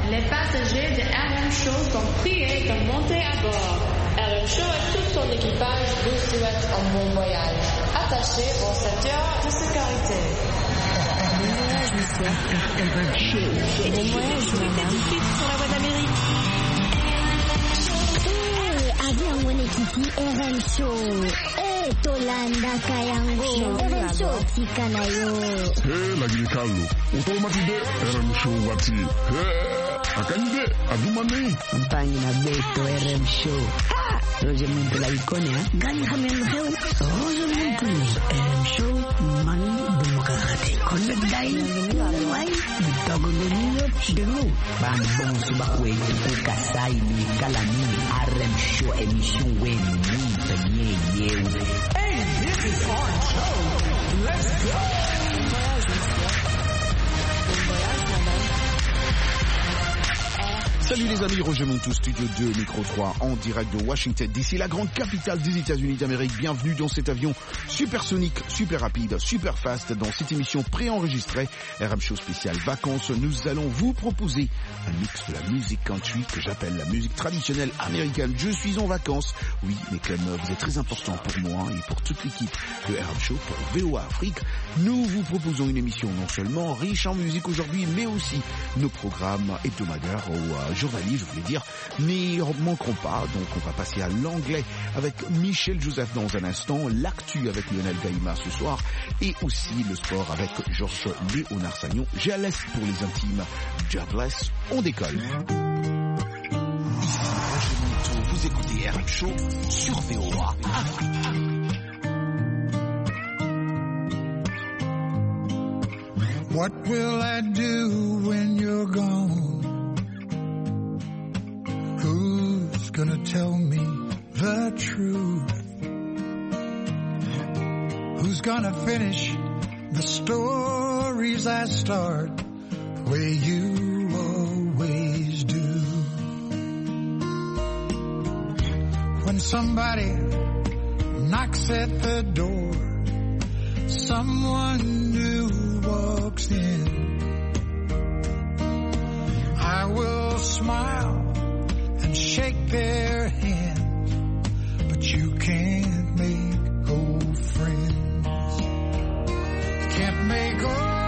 Les passagers de RM Show sont priés de monter à bord. RM Show et tout son équipage vous souhaitent un bon voyage. Attachez vos ceintures de sécurité. Bon voyage, monsieur. RM Show. Bon voyage, madame. Tout de suite sur la voie d'Amérique. Avion mwenyekiti RM Show. Tolanda kayango RM Show tikanayo. Lakini Carlo, utomatide RM Show wati. Akanyide adumane. Mpangi na beto RM Show. Roger Muntu la ikone ha. Gani hamen heu. Roger Muntu RM Show mani demokrati. Konde dai. Wai. Dogo nino chidelo. Bang bong subak we tu kasai ni kalani RM Show emission we ni tanye ye. Hey, this is our show. Let's go. Salut les amis, Roger Montou, Studio 2, Micro 3, en direct de Washington DC, la grande capitale des États-Unis d'Amérique. Bienvenue dans cet avion supersonique, super rapide, super fast, dans cette émission préenregistrée, RM Show spécial vacances. Nous allons vous proposer un mix de la musique country que j'appelle la musique traditionnelle américaine. Je suis en vacances, oui, mais comme vous êtes très important pour moi et pour toute l'équipe de RM Show, pour VOA Afrique, nous vous proposons une émission non seulement riche en musique aujourd'hui, mais aussi nos programmes hebdomadaires ou journalistes, je voulais dire, n'y manqueront pas. Donc on va passer à l'anglais avec Michel Joseph dans un instant, l'actu avec Lionel Gaïma ce soir et aussi le sport avec Georges Léonard Sagnon. GLS pour les intimes, Jobless, on décolle. Vous écoutez RM Show sur VOA Afrique. What will I do when you're gone? Who's gonna tell me the truth? Who's gonna finish the stories I start the way you always do? When somebody knocks at the door, someone new walks in, I will smile and shake their hand, but you can't make old friends. Can't make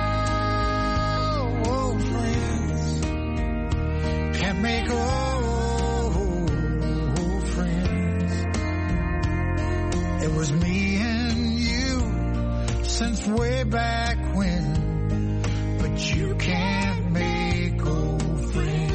old friends. Can't make old friends. It was me and you since way back when, but you can't make old friends.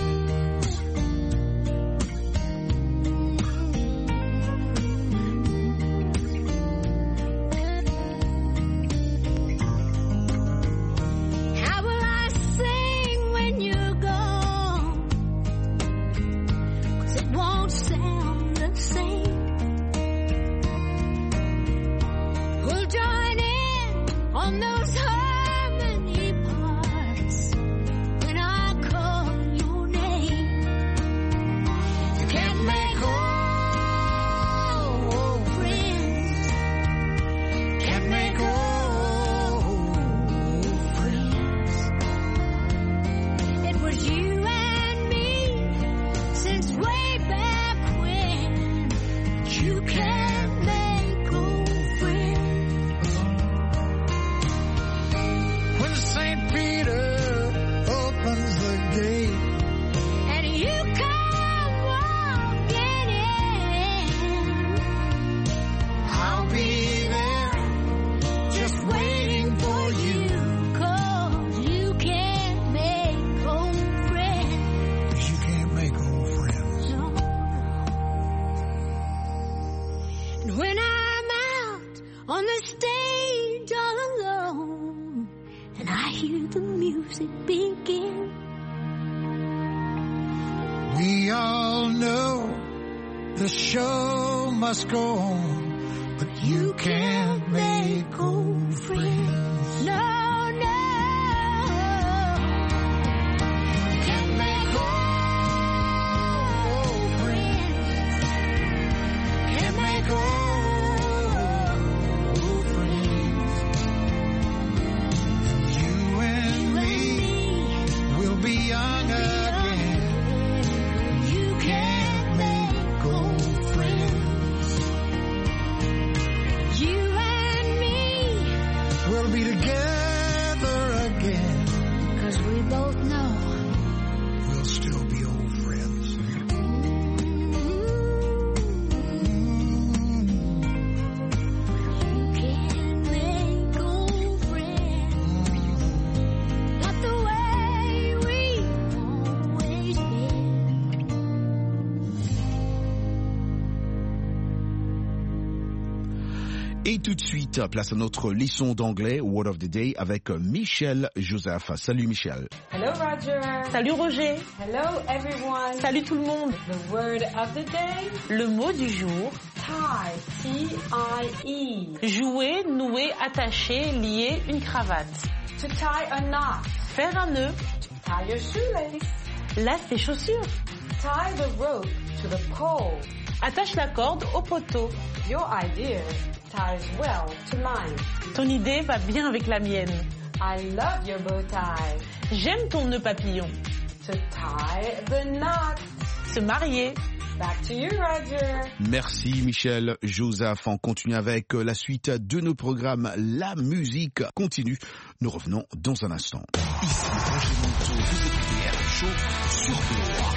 We all know the show must go on, but you can't make old friends. No, no. You can't make old friends. Can't make old friends. You and me will be young again. Et tout de suite, place à notre leçon d'anglais, Word of the Day, avec Michel Joseph. Salut Michel. Hello Roger. Salut Roger. Hello everyone. Salut tout le monde. The word of the day. Le mot du jour. Tie. T-I-E. Jouer, nouer, attacher, lier une cravate. To tie a knot. Faire un nœud. Tie your shoelace. Lace tes chaussures. Tie the rope to the pole. Attache la corde au poteau. Your idea ties well to mine. Ton idée va bien avec la mienne. I love your bow tie. J'aime ton nœud papillon. To tie the knot. Se marier. Back to you, Roger. Merci Michel Joseph. On continue avec la suite de nos programmes. La musique continue. Nous revenons dans un instant. Ici Roger Monteau, vous écoutez RM Show sur VOA.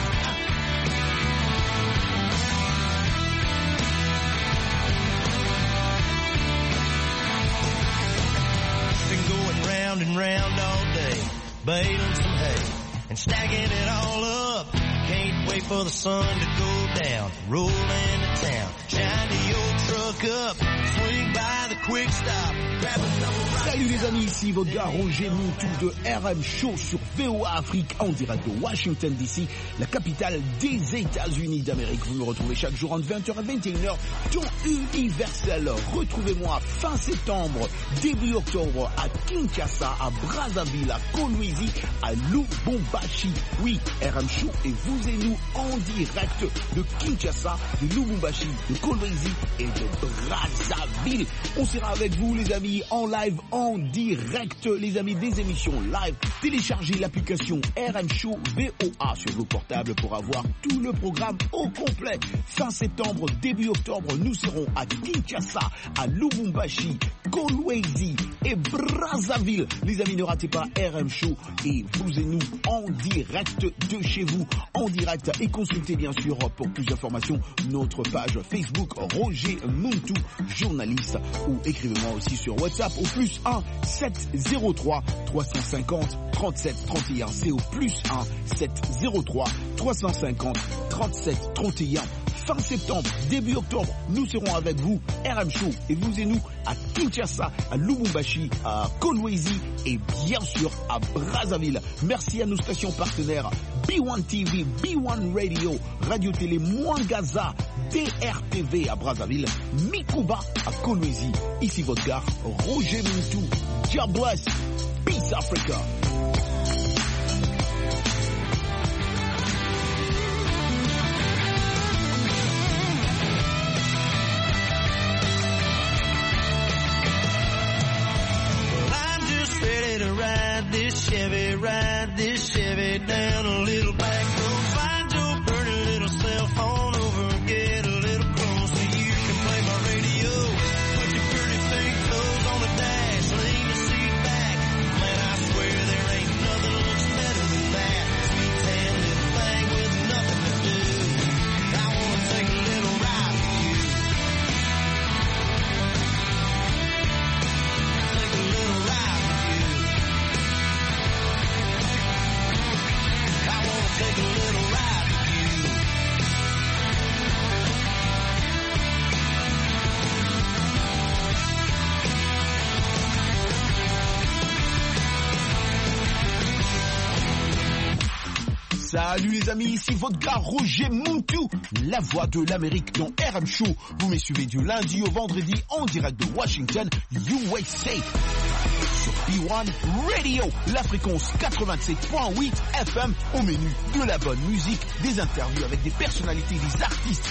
Round and round all day, baling some hay and stacking it all up. Can't wait for the sun to go down, roll into town, shine to your truck up, swing by the quick stop, grab a couple. Salut les amis, ici votre gars Roger Montou de RM Show sur VOA Afrique en direct de Washington DC, la capitale des États-Unis d'Amérique. Vous me retrouvez chaque jour entre 20h et 21h dans Universel. Retrouvez-moi fin septembre, début octobre à Kinshasa, à Brazzaville, à Kolwezi, à Lubumbashi. Oui, RM Show et vous et nous en direct de Kinshasa, de Lubumbashi, de Kolwezi et de Brazzaville. On sera avec vous les amis en live, en direct, les amis, des émissions live. Téléchargez l'application RM Show VOA sur vos portables pour avoir tout le programme au complet. Fin septembre, début octobre, nous serons à Kinshasa, à Lubumbashi, Kolwezi et Brazzaville. Les amis, ne ratez pas RM Show et vous et nous en direct de chez vous, en direct. Et consultez bien sûr pour plus d'informations notre page Facebook Roger Montou, journaliste, ou écrivez-moi aussi sur WhatsApp au plus 1 703 350 37 31. C'est au plus 1 703 350 37 31. Fin septembre, début octobre, nous serons avec vous, RM Show, et vous et nous à Kinshasa, à Lubumbashi, à Kolwezi et bien sûr à Brazzaville. Merci à nos stations partenaires B1 TV, B1 Radio, Radio Télé Mwangaza, DRTV à Brazzaville, Mikuba à Kolwezi. Ici votre gars, Roger Montou. God bless. Peace Africa. Ride this Chevy down a little back road. Find your pretty little cell phone over and get a little close so you can play my radio. Put your pretty pink clothes on the dash, lean the seat back. Man, I swear there ain't nothing looks better than that. Sweet tan little thing with nothing to do. I wanna take a little ride with you. Take a little ride with you. Take a little ride with you. Salut les amis, ici votre gars Roger Montou, la voix de l'Amérique dans RM Show. Vous me suivez du lundi au vendredi en direct de Washington, USA. Sur B1 Radio, la fréquence 87.8 FM, au menu de la bonne musique, des interviews avec des personnalités, des artistes.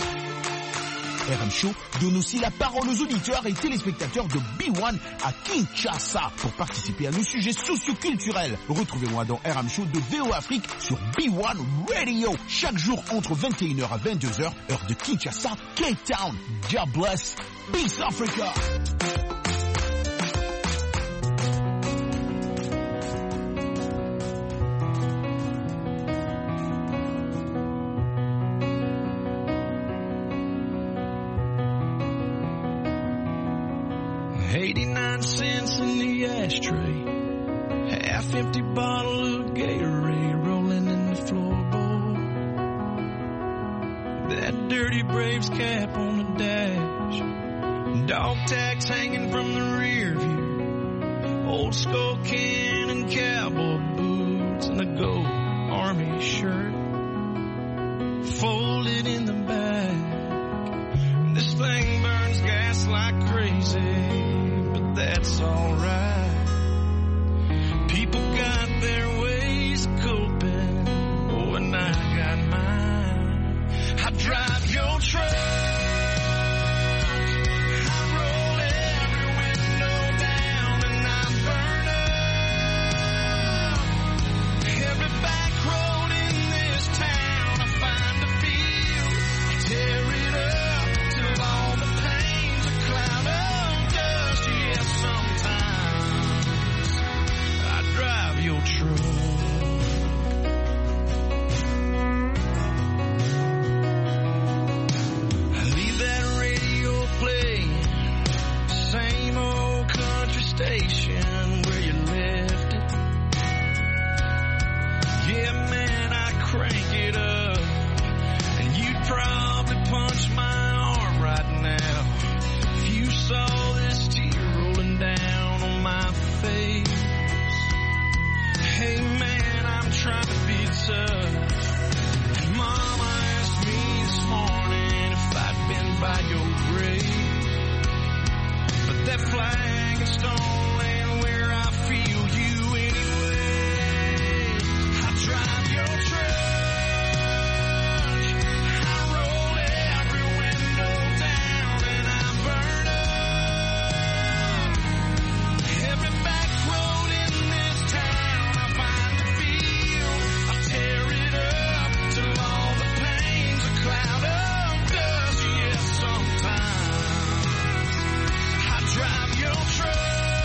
RM Show donne aussi la parole aux auditeurs et téléspectateurs de B1 à Kinshasa pour participer à nos sujets socioculturels. Retrouvez-moi dans RM Show de VOA Afrique sur B1 Radio, chaque jour entre 21h à 22h, heure de Kinshasa, Cape Town. God bless. Peace Africa. Half-empty bottle of Gatorade rolling in the floorboard. That dirty Braves cap on the dash. dog tags hanging from the rear view, old skull can and cowboy boots, and a gold army shirt folded in the back. This thing burns gas like crazy, but that's alright. People got their ways of coping, oh, and I got mine. I drive your truck. Station where you left it. Yeah, man, I crank it up, and you'd probably punch my arm right now if you saw this tear rolling down on my face. Hey, man, I'm trying to be tough, and Mama asked me this morning if I'd been by your grave, but that flag is stone laying where I feel you anyway. I drive your truck, I roll every window down, and I burn up every back road in this town. I find the field, I tear it up till all the pain's a cloud of dust. Yes, sometimes I drive your truck.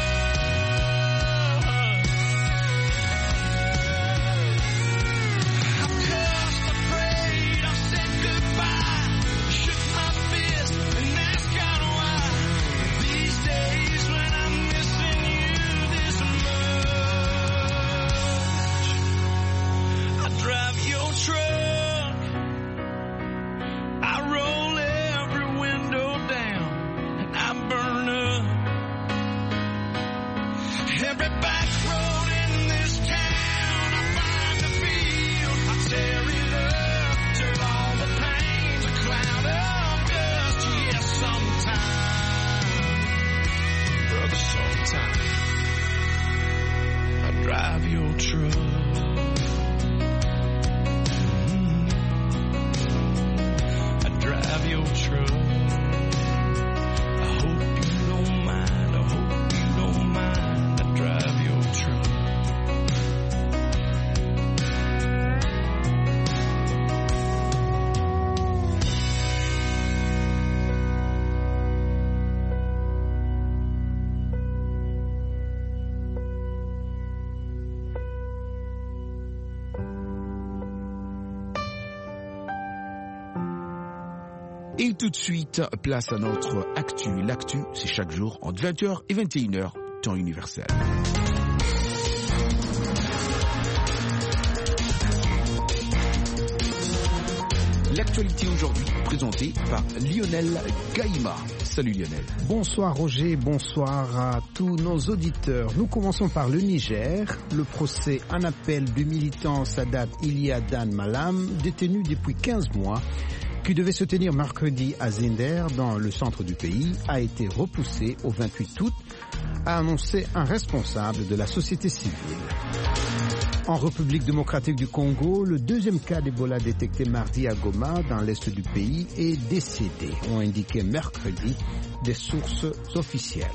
Drive your truck. I drive your truck. I hope you don't mind. I hope you don't mind. I drive your truck. Et tout de suite, place à notre actu. L'actu, c'est chaque jour entre 20h et 21h, temps universel. L'actualité aujourd'hui présentée par Lionel Gaïma. Salut Lionel. Bonsoir Roger, bonsoir à tous nos auditeurs. Nous commençons par le Niger. Le procès en appel du militant Sadat Iliadan Malam, détenu depuis 15 mois, qui devait se tenir mercredi à Zinder, dans le centre du pays, a été repoussé au 28 août, a annoncé un responsable de la société civile. En République démocratique du Congo, le deuxième cas d'Ebola détecté mardi à Goma, dans l'est du pays, est décédé, ont indiqué mercredi des sources officielles.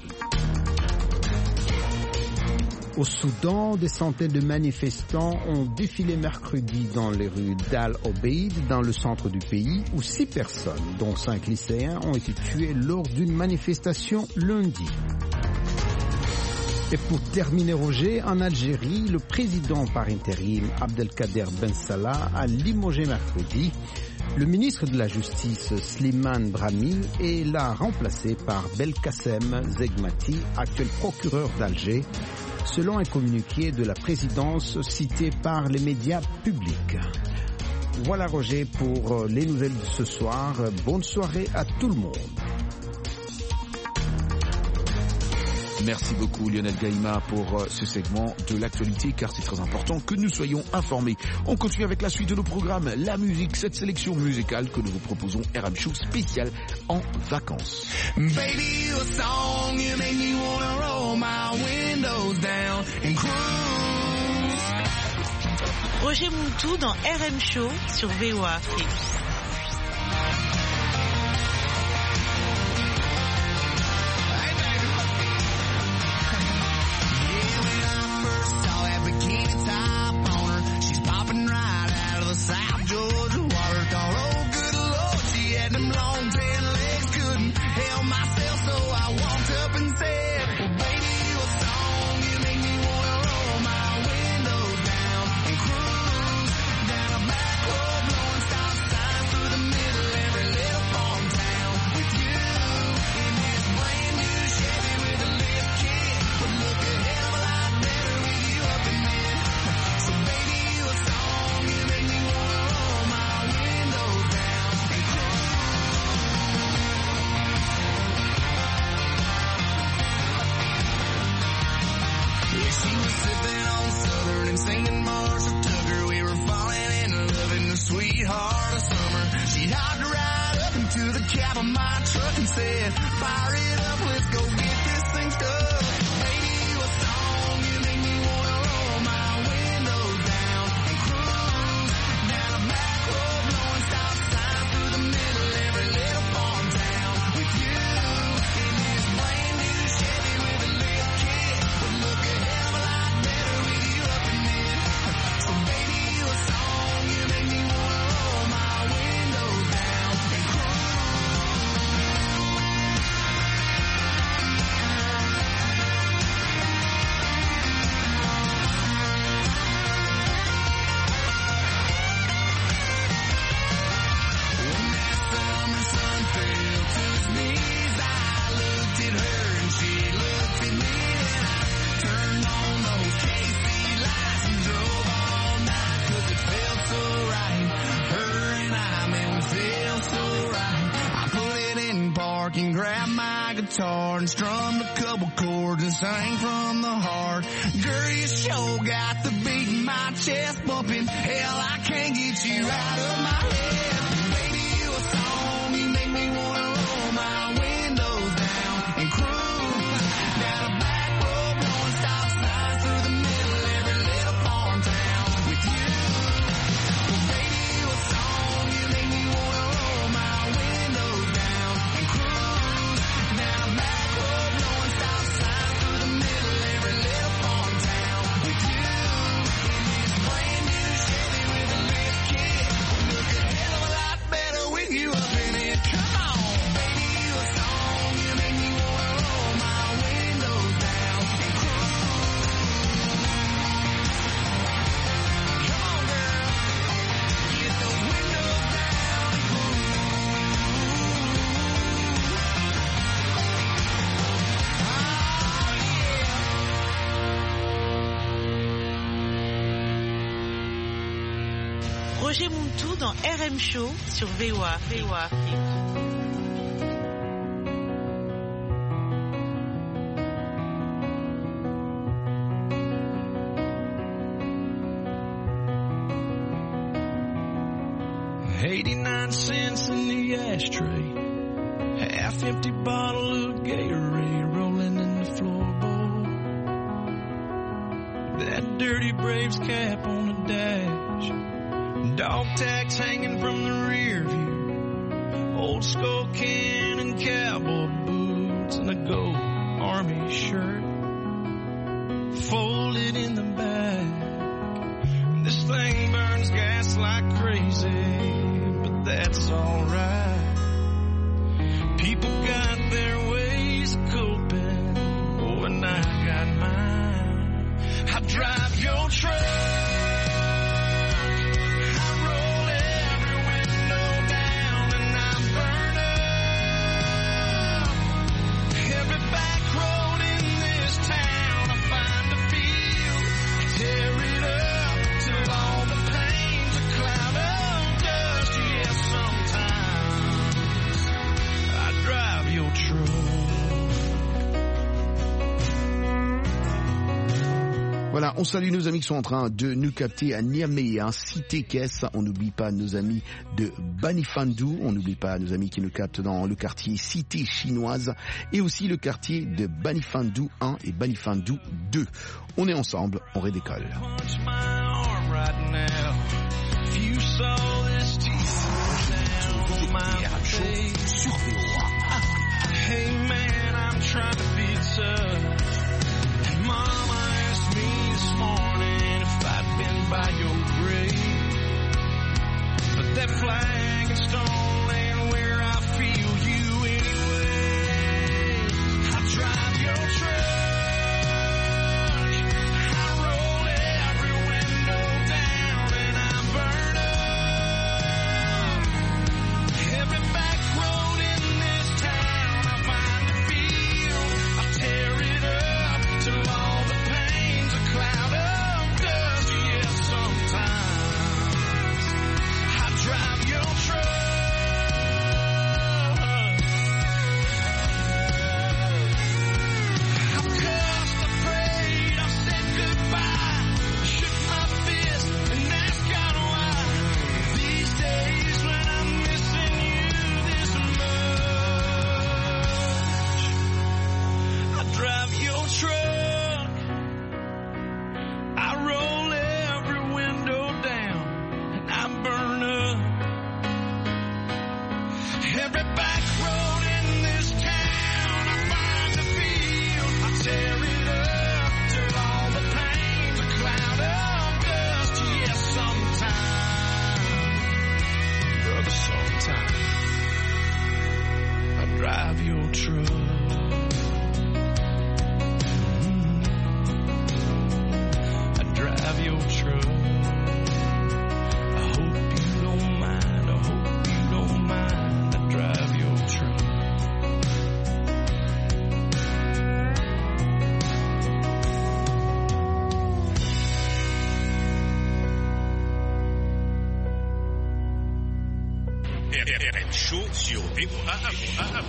Au Soudan, des centaines de manifestants ont défilé mercredi dans les rues d'Al-Obeid, dans le centre du pays, où 6 personnes, dont 5 lycéens, ont été tuées lors d'une manifestation lundi. Et pour terminer, Roger, en Algérie, le président par intérim Abdelkader Ben Salah a limogé mercredi le ministre de la Justice Slimane Brahmi et l'a remplacé par Belkacem Zegmati, actuel procureur d'Alger, selon un communiqué de la présidence cité par les médias publics. Voilà Roger pour les nouvelles de ce soir. Bonne soirée à tout le monde. Merci beaucoup Lionel Gaïma pour ce segment de l'actualité, car c'est très important que nous soyons informés. On continue avec la suite de nos programmes, la musique, cette sélection musicale que nous vous proposons, RM Show spécial en vacances. Baby, you a song, you make me wanna roll my windows down and cruise. Roger Montou dans RM Show sur VOA Afrique. South Georgia water, thought, oh good Lord, she had them long tan legs, couldn't help myself, so I walked up and said, well baby, you a song, you make me wanna roll my windows down and cruise down a back road, blowing stop signs through the middle of every little farm town with you in this brand new Chevy with a lift kit, would look a hell of a lot better with you up in it. So baby, you a song, you make me she was sipping on Southern and singing Marshall Tucker. We were falling in love in the sweetheart of summer. She hopped right up into the cab of my truck and said, fire it up, let's go get this thing stuck. Baby, you a song, you make me wanna roll my windows down and cruise down a back road, blowing stop signs through the middle of every little farm town with you in this brand new Chevy with a lift kit. Would look a hell of a lot better with you up in it. So baby, you a song, you make me wanna roll my windows down and cruise. When that summer sun fell to his knees, I looked at her and she looked at me, and I turned on those KC lights and drove all night, 'cause it felt so right. Her and I, man, we felt so right. I put it in park and grabbed my guitar and strummed a couple chords and sang from the heart. Girl, you sure got the beat in my chest bumping. Hell, I can't get you out of my head. Baby, you a song, you make me wanna roll my windows down and cruise down a back road, blowing stop signs through the middle of every little farm town with you. Well, baby, you a song, you make me wanna roll my windows down and cruise down a back road, blowing stop signs through the middle of every little farm town with you in this brand new Chevy with a lift kit. Would look a hell of a lot better with you up in it. Come on, baby, you a song, you make me wanna roll my windows down and cruise. Come on, girl, get those windows down and cruise. Roger Montou dans RM Show sur VOA Afrique. $0.89 in the ashtray, half-empty bottle of Gatorade rolling in the floorboard. That dirty Braves cap on the dash, dog tags hanging from the rear view, old skull can and cowboy boots, and a gold army shirt folded in the back. This thing burns gas like crazy, but that's alright. People got their ways of coping, oh, and I got mine. I drive your truck, I roll every window down, and I burn up every back road in this town. I find a field On salue nos amis qui sont en train de nous capter à Niamey, Cité Caisse. On n'oublie pas nos amis de Banifandu. On n'oublie pas nos amis qui nous captent dans le quartier Cité Chinoise et aussi le quartier de Banifandu 1 et Banifandu 2. On est ensemble, on redécolle. Hey man, I'm trying to be tough. Mama asked me this morning if I'd been by your grave. But that flag and stone ain't where I feel you anyway. I drive your truck. I roll every window down and I burn up every back road in this town. I find a field, I tear it up till all the pain's a cloud of dust. Yeah, sometimes I drive your truck. I've cussed, I prayed, I've said goodbye, shook my fist and asked God why. These days when I'm missing you this much, I drive your truck. I roll every window down and I burn up every back road in this town. I find a field, I tear it up till all the pain's a cloud of dust. Yeah, sometimes, brother, sometimes I drive your truck. I drive your truck. I hope you don't mind. I hope you don't mind. I drive your truck. RM Show sur VOA.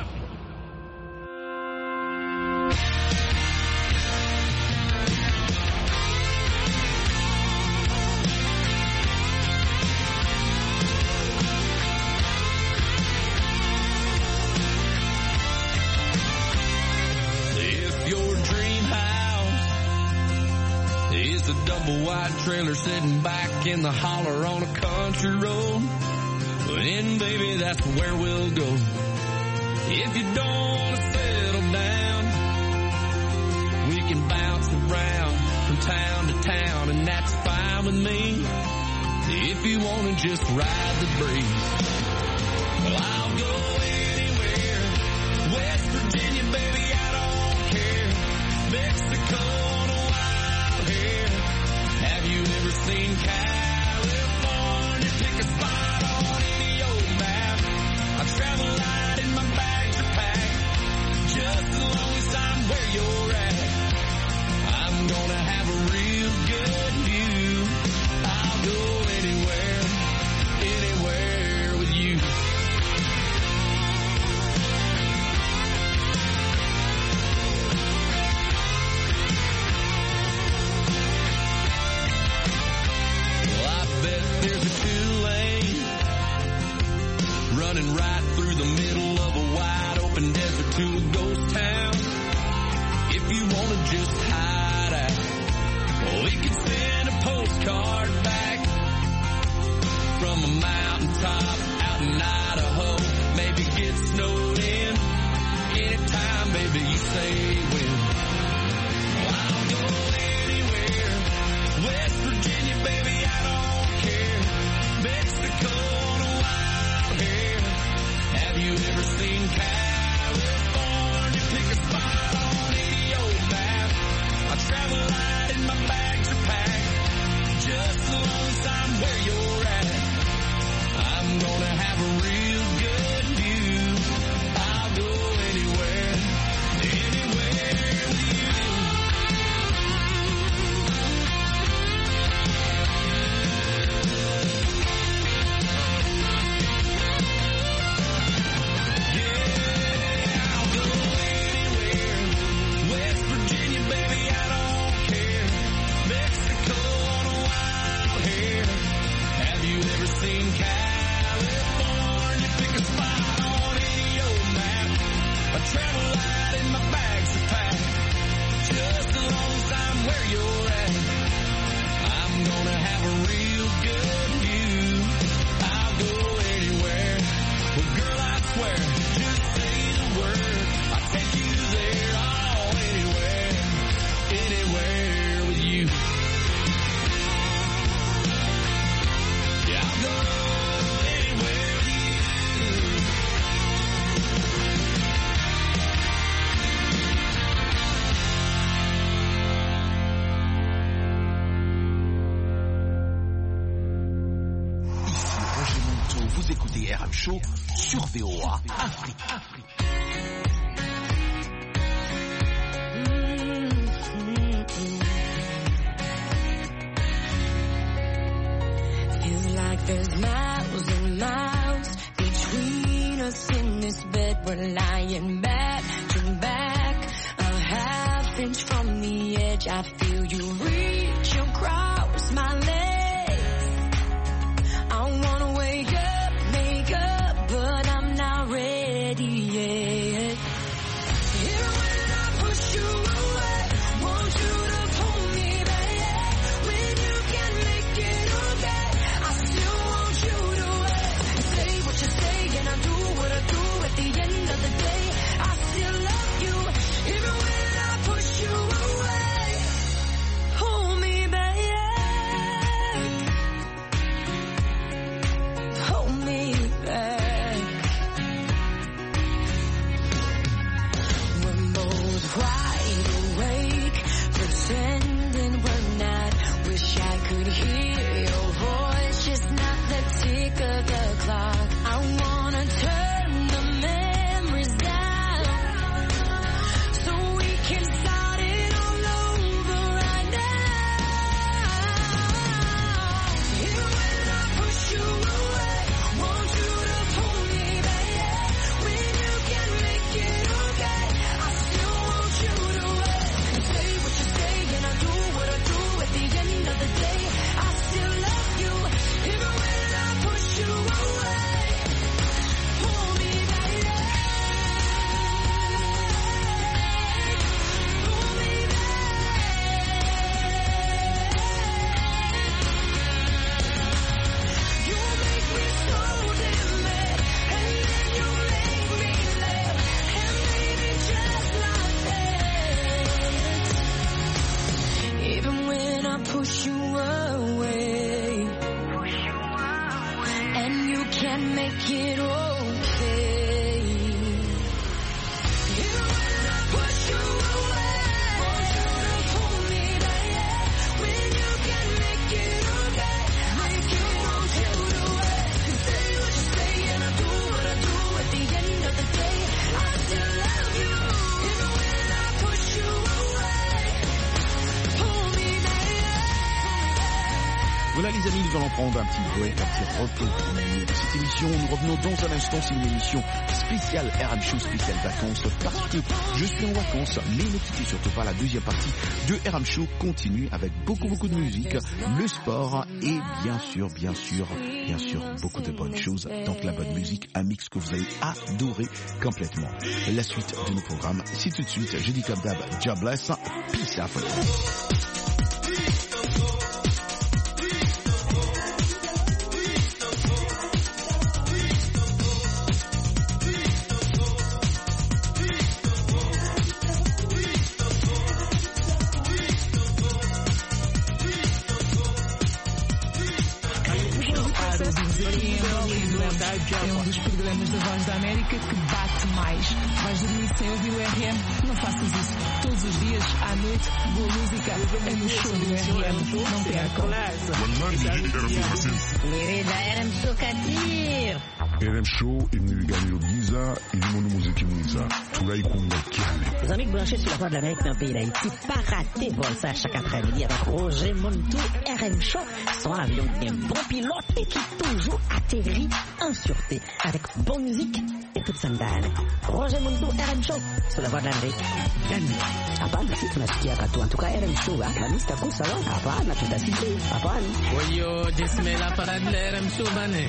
If your dream house is a double wide trailer sitting back in the holler on a country road, then baby that's where we'll go. If you don't want to settle down, we can bounce around from town to town, and that's fine with me. If you want to just ride the breeze, well, I'll go anywhere. West Virginia, baby, I don't care. Mexico on a wild hair. Have you ever seen California? Pick a spot on any old map. I travel light and my bags are packed. Just as long as I'm where you're at, I'm gonna have a real good view. I'll go anywhere, anywhere with you. Well, I bet there's a 2-lane running right through the middle of a wide open desert to a ghost town. If you wanna just hide out, we can send a postcard back from a mountaintop out in Idaho. Maybe get snowed in anytime, baby, you say when. Well, I'll go anywhere. West Virginia, baby, I don't care. Mexico on a wild hair. Have you ever seen California? Pick a spot on any old map. I travel light and my bags are packed. Just as long as I'm where you're at, I'm gonna have a real good view. I'll go anywhere, anywhere with you. seen California, pick a spot on any old map. I travel light and my bags are packed. Just as long as I'm where you're at, I'm gonna have a real good view. I'll go anywhere. Well, girl, I swear, just say the word. I'll take you there, oh, anywhere, anywhere with you. Yeah, I'll go anywhere with you. Ici Roger Monteau, vous écoutez RM Show sur VOA Afrique. Feels like there's miles and miles between us in this bed. We're lying back to back, a half inch from the edge. I feel you reach across my legs. I wanna wake up, make up, but I'm not ready yet. Even when I push you away, want you to pull me back. When you can make it okay, I still want you to wait. Say what you say and I do what I do. At the end of the day, I still love you. Even when I push you away, pull me back. Hold me back. We're both wide awake, pretending we're not. Wish I could hear your voice, just not the tick of the clock. I wanna turn the memories down, so we can start it all over right now. Even when I push you away, want you to pull me back. When you can make it okay, I still want you to wait. Say what you say and I do what I do. At the end of the day, I still love you. Even when I push you away, pull me back. Pull me back. You make me so damn mad, and then you make me laugh, and baby, just like that. Even when I push you away, and you can't make it okay. Even when I push you away, want you to pull me back. When you can make it okay, I still want you to wait. Say what you say and I do what I do. At the end of the day, I still love you. Even when I push you away, pull me back. Voilà les amis, nous allons prendre un petit break, un petit repos pour milieu de cette émission. Nous revenons dans un instant, c'est une émission spéciale RM Show, spéciale vacances, parce que je suis en vacances, mais ne quittez surtout pas, la deuxième partie de RM Show continue avec beaucoup de musique, le sport et bien sûr, beaucoup de bonnes choses. Donc la bonne musique, un mix que vous allez adorer complètement. La suite de nos programmes, c'est tout de suite, je dis comme d'hab, jobless, peace Africa. É um dos programas da Voz da América que bate mais. Vais dormir sem ouvir o RM? Não faças isso. Todos os dias, à noite, boa música é no show do RM. Não percam. Querida, RM Show Kadir. RM Show imniligani Giza ilimono muziki mwiza tulaikumba kiale. Les amis branchés sur la voie de l'Amérique dans le pays d'Haïti, pas rater vol ça chaque après-midi avec Roger Montou, RM Show, son avion bien bon pilote et qui toujours atterrit en sûreté avec bonne musique et toute sandale. Roger Montou, RM Show, sur la voie de l'Amérique. Hapana, si tunasikia katu. En tout cas, RM Show, Mr. Kusala, hapana, tutasikia, hapana. Oyo, jismela para RM Show bane.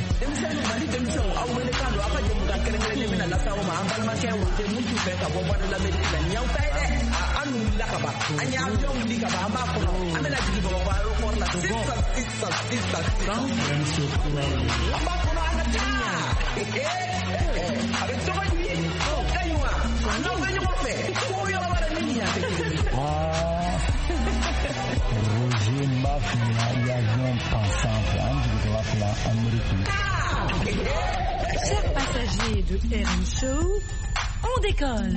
Roger Maf, l'avion pensant américain. Chers passagers de RM Show, on décolle.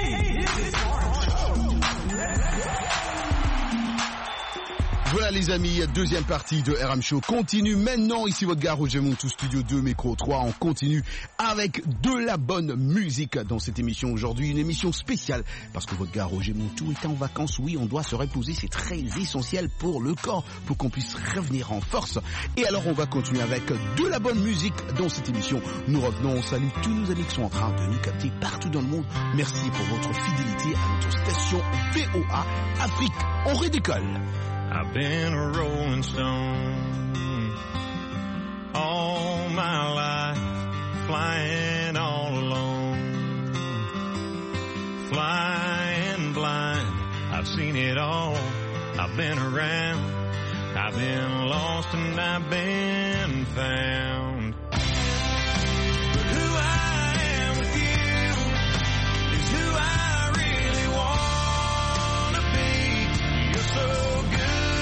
Voilà les amis, deuxième partie de RM Show continue maintenant. Ici votre gars Roger Montou, Studio 2, Micro 3. On continue avec de la bonne musique dans cette émission aujourd'hui. Une émission spéciale parce que votre gars Roger Montou est en vacances. Oui, on doit se reposer, c'est très essentiel pour le corps, pour qu'on puisse revenir en force. Et alors on va continuer avec de la bonne musique dans cette émission. Nous revenons, on salue tous nos amis qui sont en train de nous capter partout dans le monde. Merci pour votre fidélité à notre station VOA Afrique. On redécolle. I've been a rolling stone all my life, flying all alone, flying blind. I've seen it all. I've been around. I've been lost and I've been found. But who I am with you is who I really want to be. You're so good.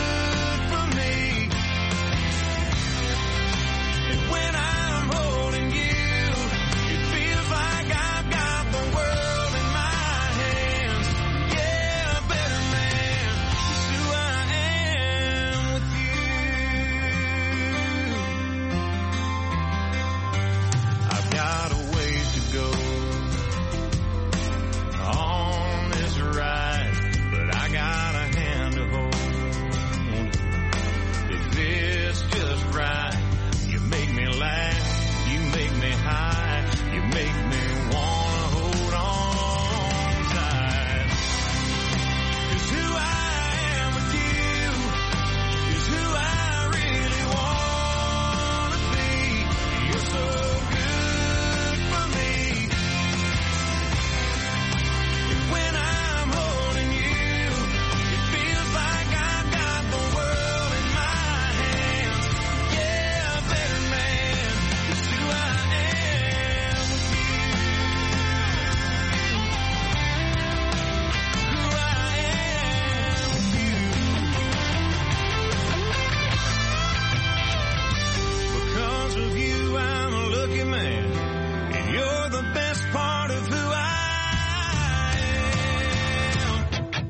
When I'm holding you, it feels like I've got the world in my hands. Yeah, a better man is who I am with you. I've got a ways to go on this ride, but I got a hand to hold. Is this just right? You make me laugh, you make me high, you make me wanna hold on tight. 'Cause who I am with you is who I really wanna be. You're so good for me. And when I'm holding you, it feels like I've got the world in my hands. Yeah, better man is who I am with you. Who I am with you. Because of you, I'm a lucky man, and you're the best part of who I am.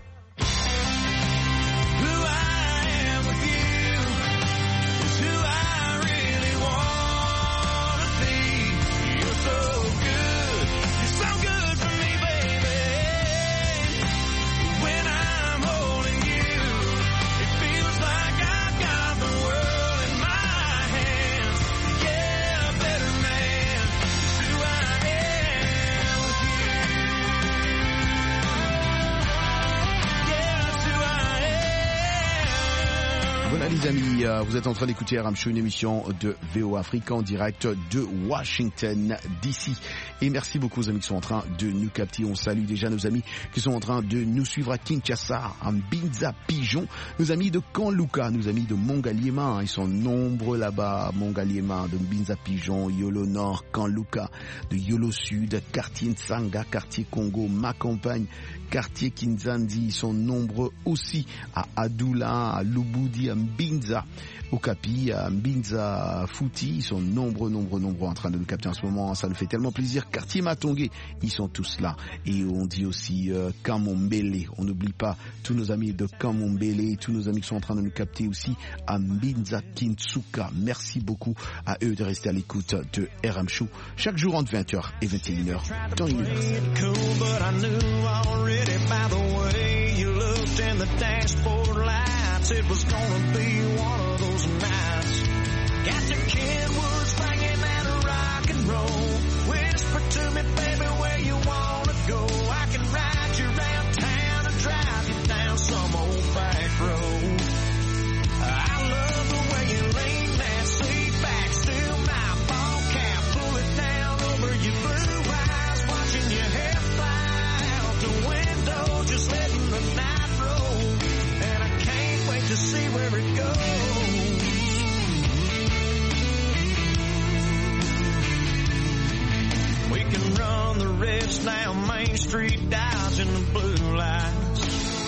Who I am with you is who I really want to be. You're so good for me, baby. When I'm holding you, it feels like I've got the world in my hands. Yeah, a better man is who I am with you. Yeah, that's who I am. Voilà les amis, vous êtes en train d'écouter RM Show, une émission de VOA Afrique en direct de Washington DC. Et merci beaucoup aux amis qui sont en train de nous capter. On salue déjà nos amis qui sont en train de nous suivre à Kinshasa, à Mbinza Pigeon, nos amis de Kanluka, nos amis de Mongaliema, ils sont nombreux là-bas, Mongaliema, de Mbinza Pigeon, Yolo Nord, Kanluka, de Yolo Sud, quartier Ntsanga, quartier Congo, ma campagne, quartier Kinzandi, ils sont nombreux aussi à Adoula, à Lubudi, à Mbinza, Okapi, à Mbinza Fouti, ils sont nombreux en train de nous capter en ce moment, ça nous fait tellement plaisir. Quartier Matongé, ils sont tous là. Et on dit aussi Kamombele, on n'oublie pas tous nos amis de Kamombele, tous nos amis qui sont en train de nous capter aussi à Mbinza Kintsuka. Merci beaucoup à eux de rester à l'écoute de RM Show chaque jour entre 20h et 21h dans l'Universel. It was gonna be one of those nights. Got the Kenwoods banging that rock and roll. Whisper to me, baby, where you wanna go. I can ride you around town and drive you down some old back road. I love the way you lean that seat back, still my ball cap, pull it down over your blue eyes, watching your hair fly out the window, just letting the night roll. And I can't wait to see where it goes. We can run the reds down Main Street, dodging the blue lights,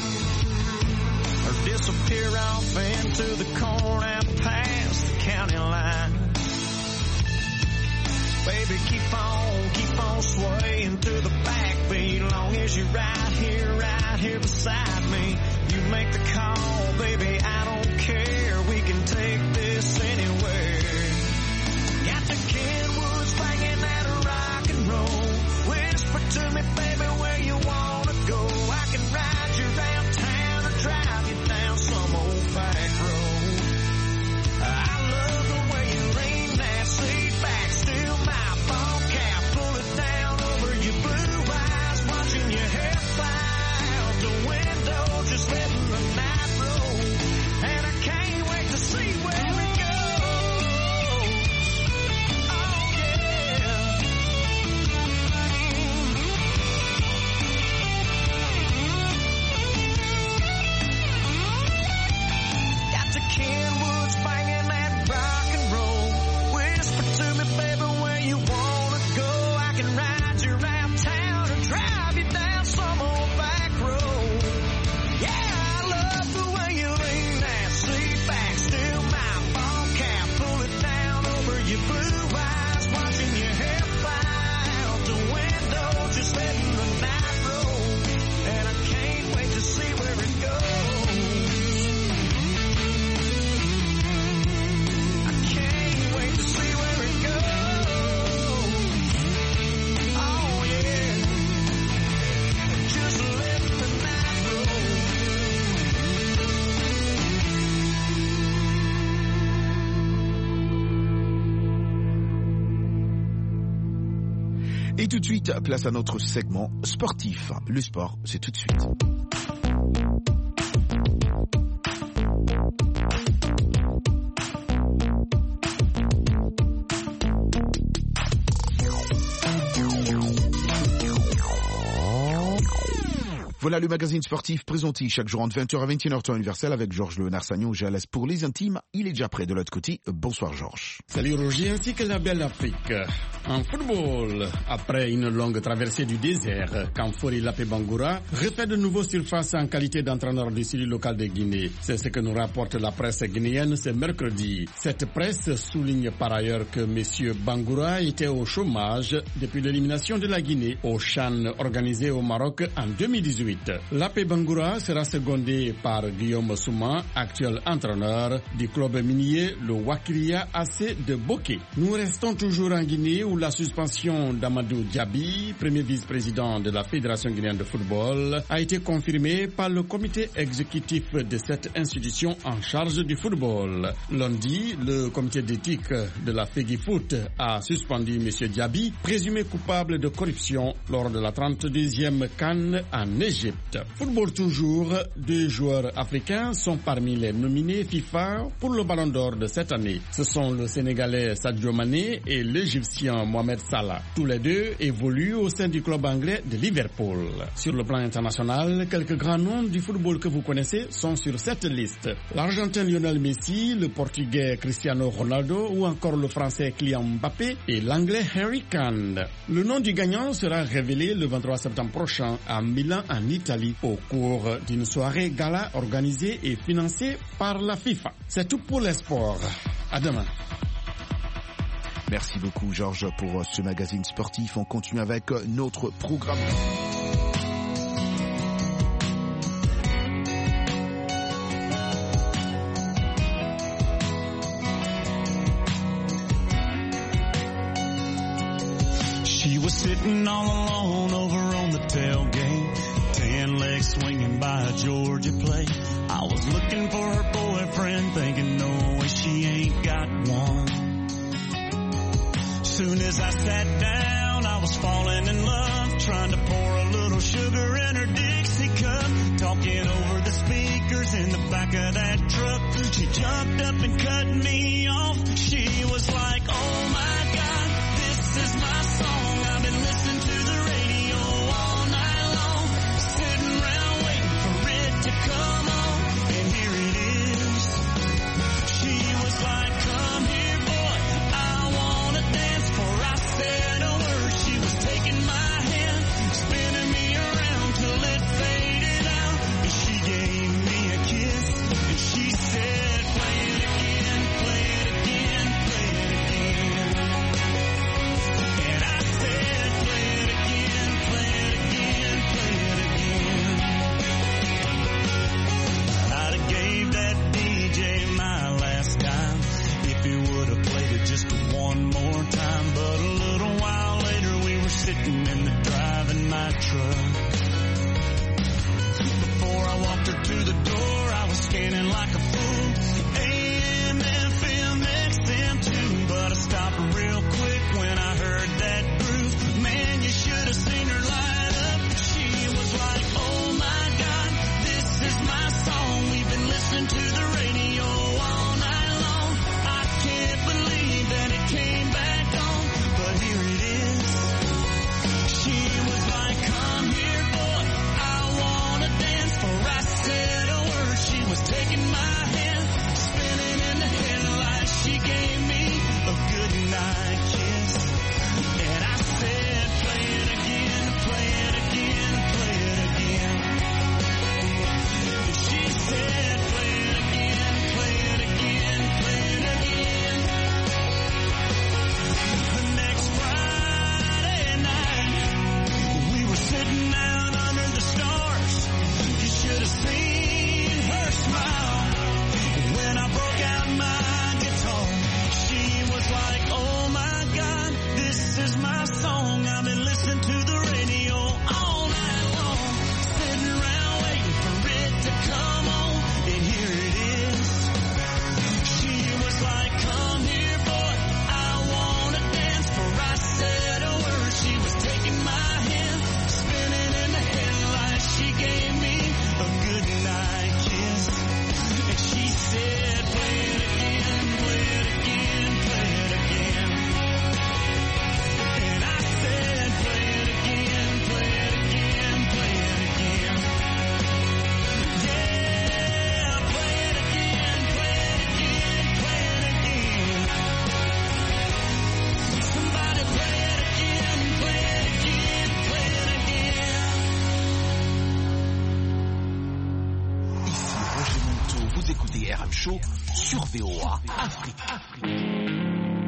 or disappear off into the corn out past the county line. Baby, keep on swaying to the backbeat, long as you're right here beside me. You make the call, baby, I don't care, we can take this anywhere. Got the Kenwoods banging that rock and roll. Whisper to me, baby, where you wanna go. I can ride you around town or drive you down some old back road. I love the way you lean that seat back, still my ball cap, pull it down over your blue eyes, watching your hair fly out the window, just letting the night roll. And I can't wait to see where we go. Oh yeah. Got the Kenwoods banging that rock and roll. Whisper to me, baby, where you wanna go. I can ride you around town and drive you down some old back road. Yeah, I love the way you lean that seat back, still my ball cap, pull it down over your blue eyes, watching your hair fly out the window, just letting the night roll. And I can't wait to see where it goes. I can't wait to see where it goes. Oh yeah, just let the night roll. Et tout de suite, place à notre segment sportif. Le sport, c'est tout de suite. Voilà le magazine sportif présenté chaque jour entre 20h à 21h temps universel avec Georges Léonard Sagnon. Je laisse pour les intimes. Il est déjà prêt de l'autre côté. Bonsoir Georges. Salut Roger ainsi que la belle Afrique. En football, après une longue traversée du désert, Kamfori Lapé Bangoura refait de nouveau surface en qualité d'entraîneur du Sili local de Guinée. C'est ce que nous rapporte la presse guinéenne ce mercredi. Cette presse souligne par ailleurs que M. Bangoura était au chômage depuis l'élimination de la Guinée au CHAN organisé au Maroc en 2018. Lapé Bangoura sera secondé par Guillaume Souma, actuel entraîneur du club minier le Wakiria AC de Boké. Nous restons toujours en Guinée où la suspension d'Amadou Diaby, premier vice-président de la Fédération guinéenne de football, a été confirmée par le comité exécutif de cette institution en charge du football. Lundi, le comité d'éthique de la FEGIFOOT a suspendu M. Diaby, présumé coupable de corruption lors de la 32e CAN en Égypte. Football toujours, 2 joueurs africains sont parmi les nominés FIFA pour le Ballon d'Or de cette année. Ce sont le Sénégalais Sadio Mané et l'Égyptien Mohamed Salah. Tous les deux évoluent au sein du club anglais de Liverpool. Sur le plan international, quelques grands noms du football que vous connaissez sont sur cette liste. L'Argentin Lionel Messi, le Portugais Cristiano Ronaldo ou encore le Français Kylian Mbappé et l'Anglais Harry Kane. Le nom du gagnant sera révélé le 23 septembre prochain à Milan en l'Italie au cours d'une soirée gala organisée et financée par la FIFA. C'est tout pour les sports. À demain. Merci beaucoup Georges pour ce magazine sportif. On continue avec notre programme. She was sitting all alone over on the tailgate, tan legs swinging by a Georgia plate. I was looking for her boyfriend, thinking no way she ain't got one. Soon as I sat down, I was falling in love, trying to pour a little sugar in her Dixie cup, talking over the speakers in the back of that truck. She jumped up and cut me off. She was like, oh my God, this is my song. I've been listening to the radio all night long, sitting around waiting for it to come on, and here it is. She was like, come here boy, I wanna dance. Before I said a word, she was taking my hand, spinning me around till it faded out, and she gave me a kiss, and she said, play it again, play it again, play it again. And I said, play it again, play it again, play it again. I'd have gave that DJ my last dime if he would have played it just one more time. But a little while later we were sitting in the drive in my truck. Before I walked her to the door, I was scanning like a fool, AM, FM, XM too. But I stopped real quick when I heard that groove. Man, you should have seen her light up. She was like, oh my God, this is my song. We've been listening to the radio all night long. I can't believe that it came back on, but here it is. She was like, come here boy, I wanna dance. Before I said a word, she was taking my hand, spinning in the headlights. She gave me a good night kiss, and I said, play it again, play it again, play it again. And she said, play it again, play it again, play it again. The next Friday night, we were sitting out under the stars. You should have seen her smile when I broke out my guitar. She was like, oh my God, this is my song. I've been listening to the radio all night long, sitting around waiting for it to come on, and here it is. She was like, come here boy, I wanna dance. Before I said a word, she was taking my hand, spinning in the headlights. She gave me a good night kiss, and she said, play it again, play it again, play it again. And I said, play it again, play it again, play it again. Yeah, play it again, play it again, play it again. Somebody play it again, play it again, play it again. Ici Roger Monteau, vous écoutez RM Show sur VOA Afrique.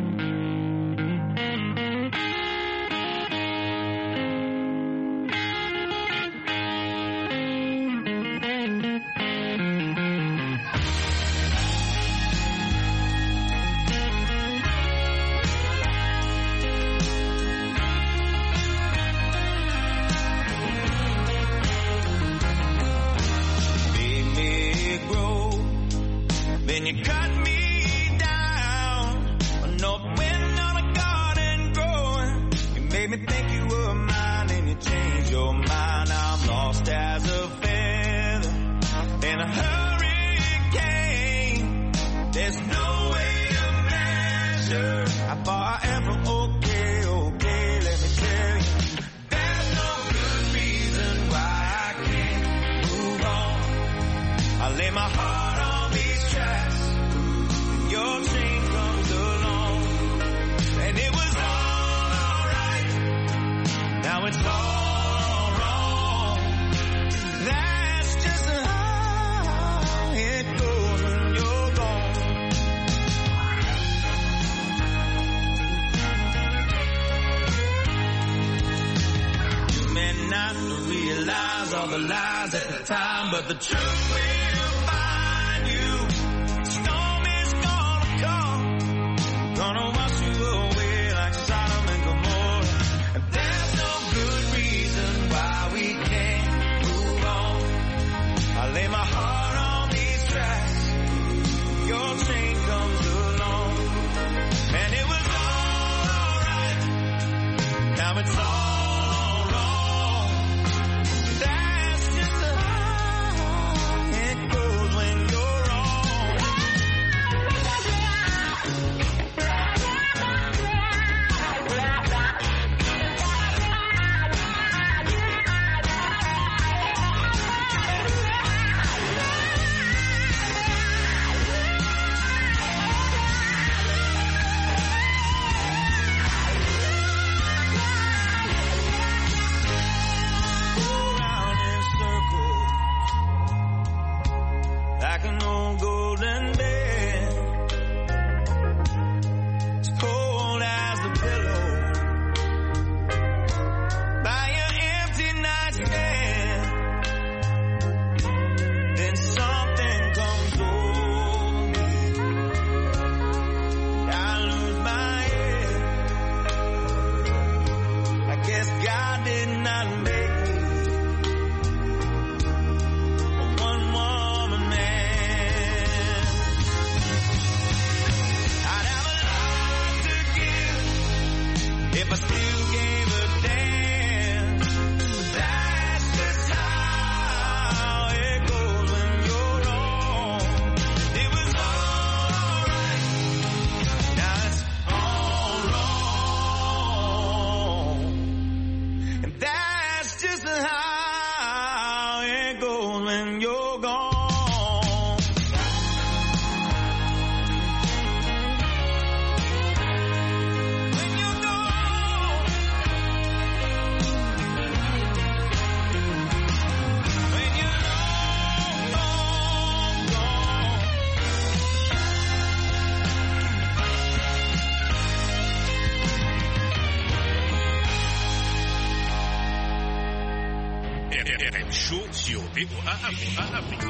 Made me grow, then you cut me down. North wind on a garden growing. You made me think you were mine, and you changed your mind. I'm lost as a feather in a hurricane. There's no way to measure how far I am from okay, okay. Let me tell you, there's no good reason why I can't move on. I lay my heart on these tracks, and your train comes along, and it was all alright. Now it's all wrong. lies are the lies at the time, but the truth will find you. Storm is gonna come, gonna wash you away like Sodom and Gomorrah. And there's no good reason why we can't move on. I lay my heart on these tracks, your chain comes along, and it was all alright, now it's all RM Show sur VOA Afrique.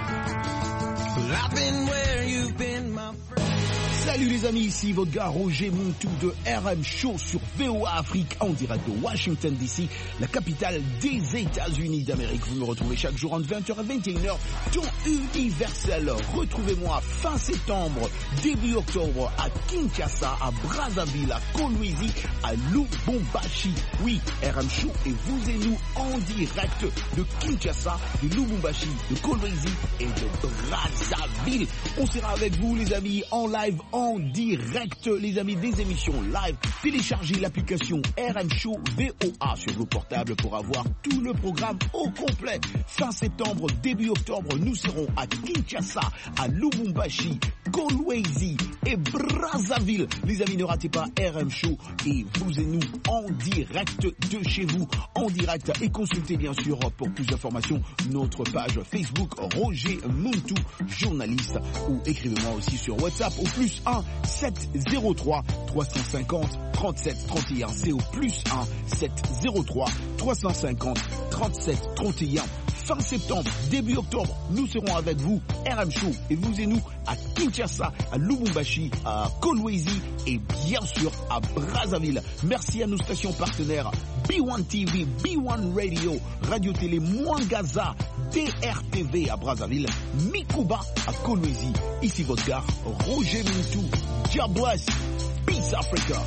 Salut les amis, ici votre gars Roger Montou de RM Show sur VOA Afrique en direct de Washington DC, la capitale des États-Unis d'Amérique. Vous me retrouvez chaque jour entre 20h et 21h, temps universel. Retrouvez-moi fin septembre, début octobre à Kinshasa, à Brazzaville, à Kolwezi, à Lubumbashi. Oui, RM Show et vous et nous en direct de Kinshasa, de Lubumbashi, de Kolwezi et de Brazzaville. On sera avec vous les amis en live, en direct, les amis, des émissions live. Téléchargez l'application RM Show VOA sur vos portables pour avoir tout le programme au complet. Fin septembre, début octobre, nous serons à Kinshasa, à Lubumbashi, Kolwezi et Brazzaville. Les amis, ne ratez pas RM Show et vous et nous en direct de chez vous, en direct, et consultez bien sûr pour plus d'informations notre page Facebook Roger Montou, journaliste, ou écrivez-moi aussi sur WhatsApp au plus 1 703 350 37 31. C'est au plus 1 703 350 37 31. Fin septembre, début octobre, nous serons avec vous, RM Show, et vous et nous à Kinshasa, à Lubumbashi, à Kolwezi et bien sûr à Brazzaville. Merci à nos stations partenaires B1 TV, B1 Radio, Radio Télé Mwangaza, DRTV à Brazzaville, Mikuba à Kolwezi. Ici votre gars, Roger Montou. God bless. Peace Africa.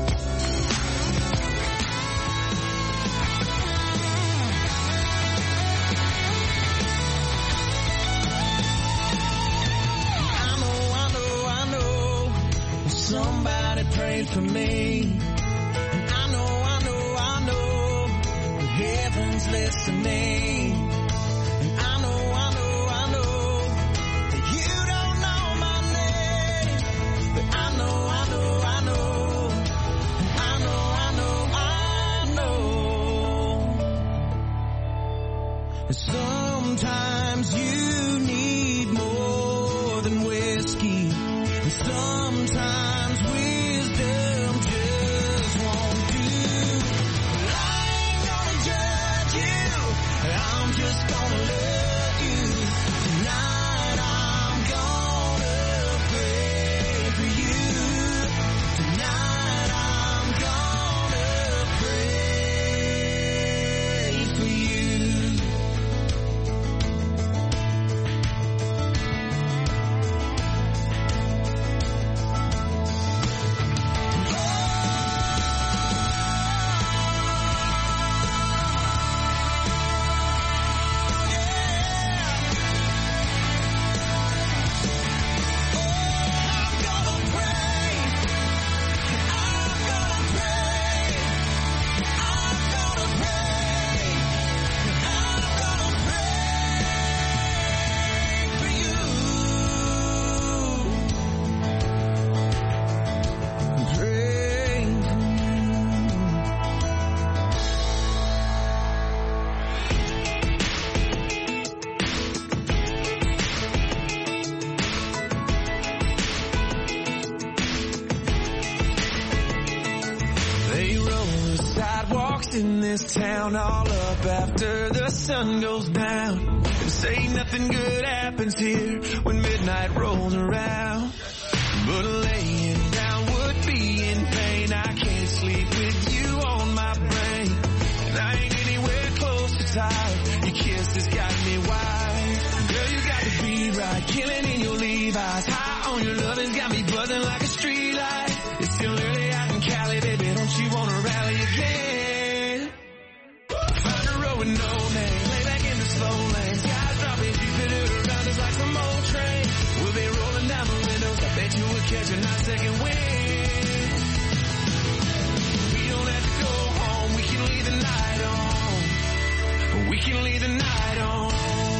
Somebody prayed for me, and I know, heaven's listening, and I know, that you don't know my name, but I know. Sometimes you need more than whiskey, and sometimes I'm They roll the sidewalks in this town all up after the sun goes down, and say nothing good happens here when midnight rolls around. But laying down would be in vain. I can't sleep with you on my brain, and I ain't anywhere close to tired. Your kiss has got me wild. Girl, you got the beat right, killing in your Levi's. High on your loving's got me buzzing like a street light. It's still early out in Cali, baby, don't you wanna rally again? Find a road with no name, lay back in the slow lane. Skies dropping, Jupiter around us like some old train. We'll be rolling down the windows, I bet you we'll catch a 9-second wind. We don't have to go home, we can leave the night on. We can leave the night on.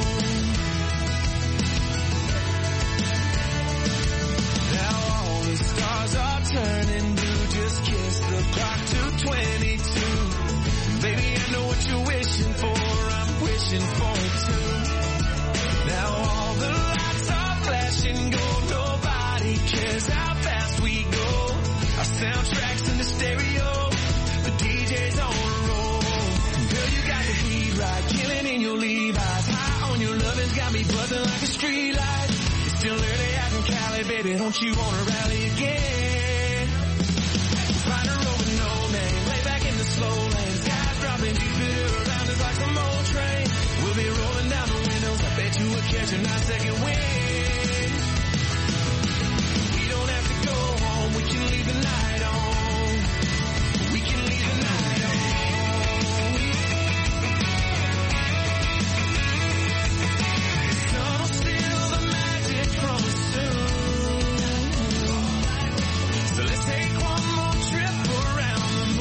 Now all the stars are turning blue, just kiss the clock to 22. Baby, I know what you're wishing for, I'm wishing for it too. Now all the lights are flashing gold, nobody cares how fast we go. Our soundtrack's in the stereo, the DJ's on a roll. Girl, you got the beat right, killing in your Levi's. High on your lovin's got me buzzing like a street light. It's still early out in Cali, baby, don't you wanna rally again? Find a road with no name, lay back in the slow lane. Skies dropping, Jupiter around us like some old train. We'll be rolling down the windows, I bet you we'll catch a 9-second wind. We don't have to go home, we can leave the night on. We can leave the night on. Sun will steal the magic from us soon. So let's take one more trip around the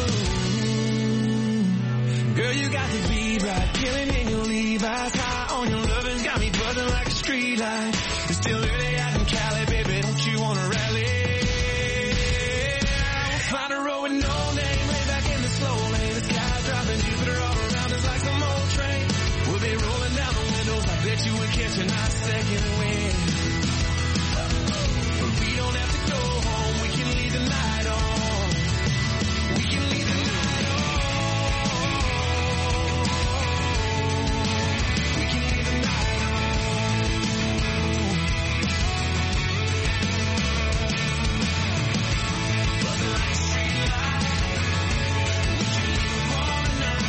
moon. Girl, you got the beat right, killing in your Levi's. High on your lovin's got me buzzing like a street light. It's still early out in Cali, baby, don't you wanna rally? We'll find a road with no name, lay back in the slow lane. The sky's dropping, Jupiter all around us like some old train. We'll be rolling down the windows, I bet you we'll catch a 9-second wind. But we don't have to go home, we can leave the night on. We can leave the night on. We can leave the night on. Buzzing like a street light. We can leave the morning night.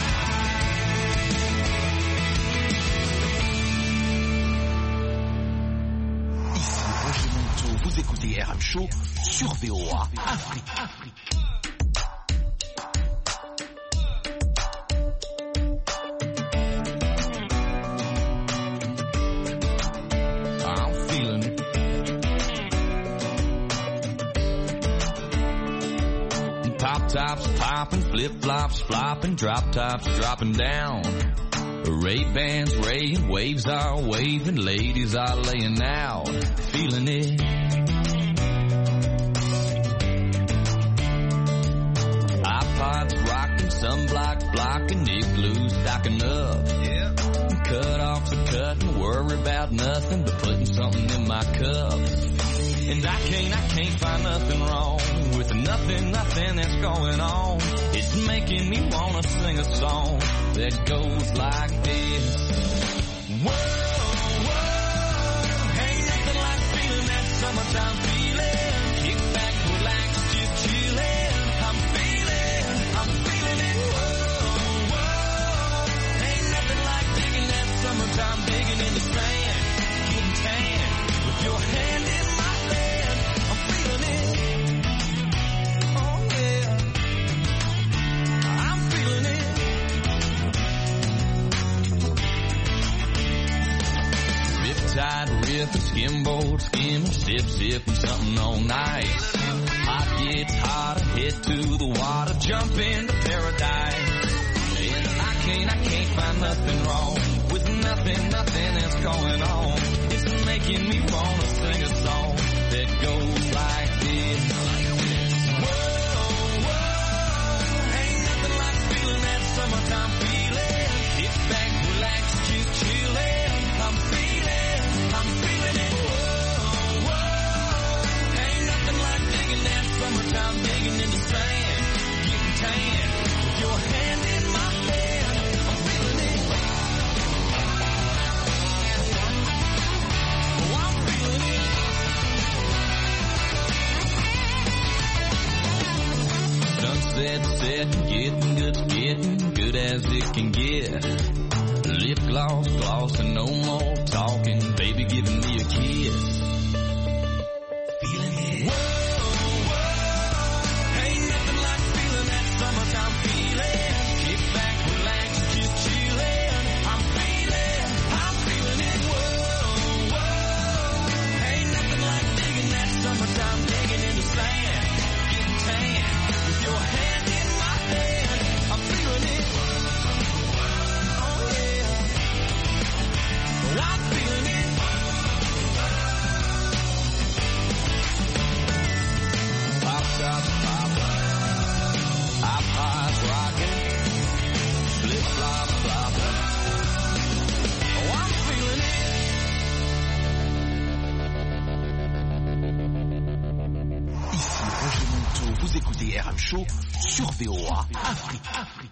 Ici Roger Monteau, vous écoutez RM Show sur VOA Afrique. I'm feeling it. Pop tops popping, flip flops flopping, drop tops dropping down. Ray-Bans raying, waves are waving, ladies are laying out, feeling it. iPods rocking, sunblock blocking, igloos stocking up. Cut off the cutting, worry about nothing but putting something in my cup. And I can't find nothing wrong with nothing that's going on. It's making me wanna sing a song that goes like this. Whoa, whoa, ain't nothing like feeling that summertime feeling. Kick back, relax, just chillin'. I'm feeling it. Whoa, whoa, ain't nothing like digging that summertime, digging in the sand, getting tan with your hand in my hand. I'm feeling it. Oh yeah, I'm feeling it. Riptide ripping, skimboard skimming, sipping something all night. Hot gets hotter, head to the water, jump into paradise. And I can't find nothing wrong with nothing that's going on. It's making me wanna sing a song that goes like this. Whoa, whoa, ain't nothing like feeling that summertime feeling. Kick back, relax, just chillin'. I'm feeling it. Whoa, whoa, ain't nothing like digging that summertime, digging in the sand, getting tan set, getting good as it can get. Lip gloss, and no more talking, baby giving me a kiss. Feeling it. Whoa, ain't nothing like feeling that summertime feeling. Kick back, relax, just chillin'. I'm feeling it. Whoa, ain't nothing like digging that summertime, digging in the sand, getting tan with your hand in my hand. I'm feeling it. I'm feeling it. Pop tops poppin', iPods rockin', flip flops floppin'. Oh, I'm feeling it. Ici Roger Monteau, vous écoutez RM Show sur VOA Afrique.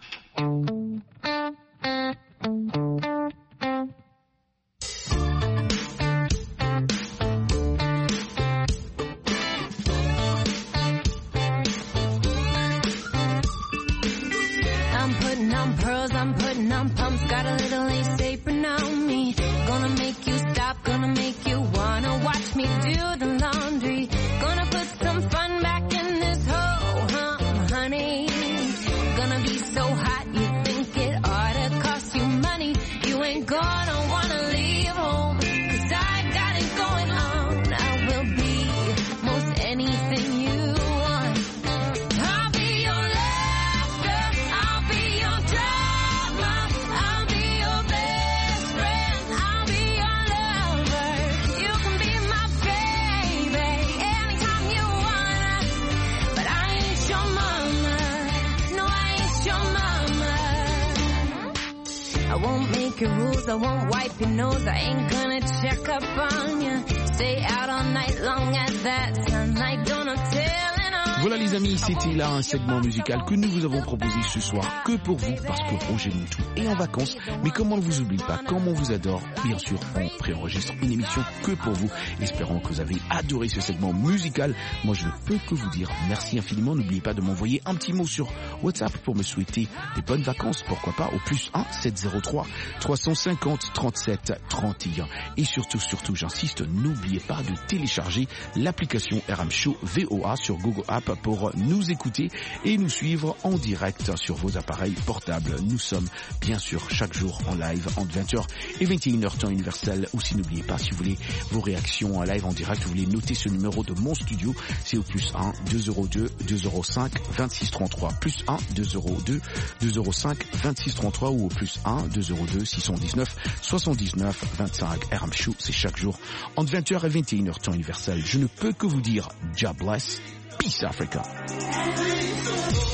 I'm putting on pearls, I'm putting on pumps, got a little lace apron on me. Gonna make you stop, gonna make you wanna watch me do the laundry. Gonna put some fun back in this hole, honey. Gonna be so hot you think it ought to cost you money. You ain't gonna wanna leave home, 'cause I got it going on. I will be most anything you want. I'll be your laughter, I'll be your drama, I'll be your best friend, I'll be your lover. You can be my baby anytime you wanna, but I ain't your mama, no I ain't your mama. I won't make your rules, I won't wipe your nose, I ain't gonna check up on you. Stay out all night long at that sunlight, don't tell. Voilà les amis, c'était là un segment musical que nous vous avons proposé ce soir que pour vous, parce que Roger Monteau est en vacances, mais comme on ne vous oublie pas, comme on vous adore, bien sûr on préenregistre une émission que pour vous. Espérons que vous avez adoré ce segment musical. Moi je ne peux que vous dire merci infiniment. N'oubliez pas de m'envoyer un petit mot sur WhatsApp pour me souhaiter des bonnes vacances, pourquoi pas, au +1 703 350 37 31. Et surtout, j'insiste, n'oubliez pas de télécharger l'application RM Show VOA sur Google App pour nous écouter et nous suivre en direct sur vos appareils portables. Nous sommes bien sûr chaque jour en live entre 20h et 21h temps universel. Aussi n'oubliez pas, si vous voulez vos réactions en live en direct, vous voulez noter ce numéro de mon studio, c'est au +1 202 205 26 33, +1 202 205 26 33 ou au +1 202 619 79 25. RM Show, c'est chaque jour entre 20h et 21h temps universel. Je ne peux que vous dire, God bless. Peace, Africa.